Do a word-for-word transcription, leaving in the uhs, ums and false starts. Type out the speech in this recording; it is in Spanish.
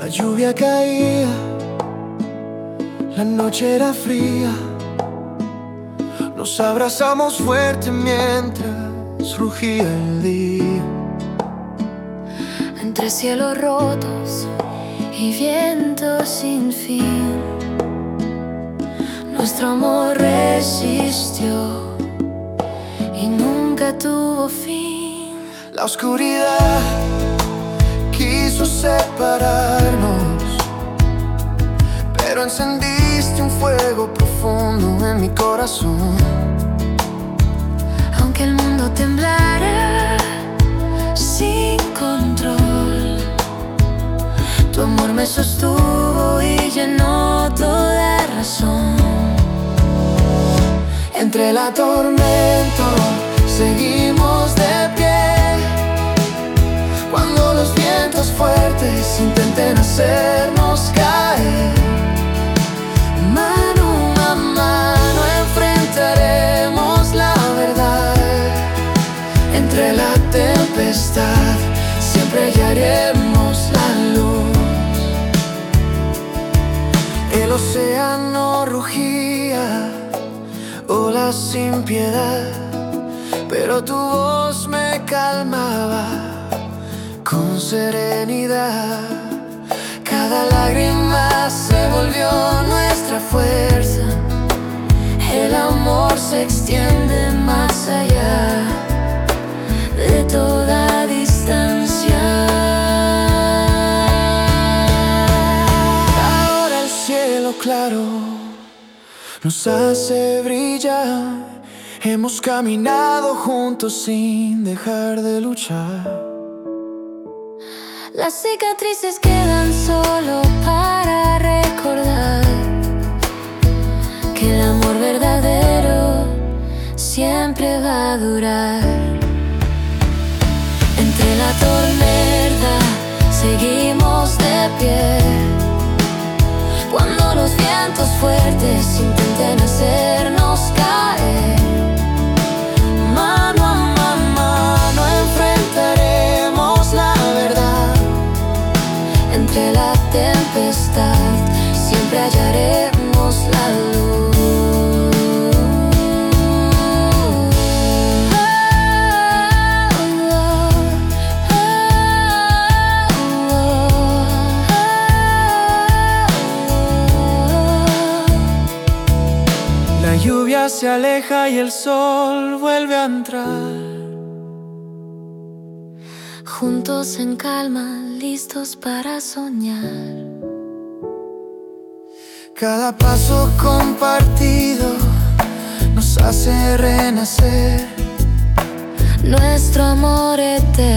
La lluvia caía, la noche era fría. Nos abrazamos fuerte mientras rugía el día. Entre cielos rotos y vientos sin fin, nuestro amor resistió y nunca tuvo fin. La oscuridad quiso separarnos, pero encendiste un fuego profundo en mi corazón. Aunque el mundo temblara sin control, tu amor me sostuvo y llenó toda razón. Entre la tormenta seguimos de pie, cuando los vientos fuertes intenten hacernos caer. Mano a mano enfrentaremos la verdad. Entre la tempestad siempre hallaremos la luz. El océano rugía, olas sin piedad, pero tu voz me calmaba con serenidad. Cada lágrima se volvió nuestra fuerza. El amor se extiende más allá de toda distancia. Ahora el cielo claro nos hace brillar. Hemos caminado juntos sin dejar de luchar. Las cicatrices quedan solo para recordar que el amor verdadero siempre va a durar. Entre la tormenta seguimos de pie, cuando los vientos fuertes intenten hacernos caer. Mano a mano enfrentaremos la verdad. Entre la tempestad siempre hallaremos la luz. La lluvia se aleja y el sol vuelve a entrar. Juntos en calma, listos para soñar. Cada paso compartido nos hace renacer. Nuestro amor eterno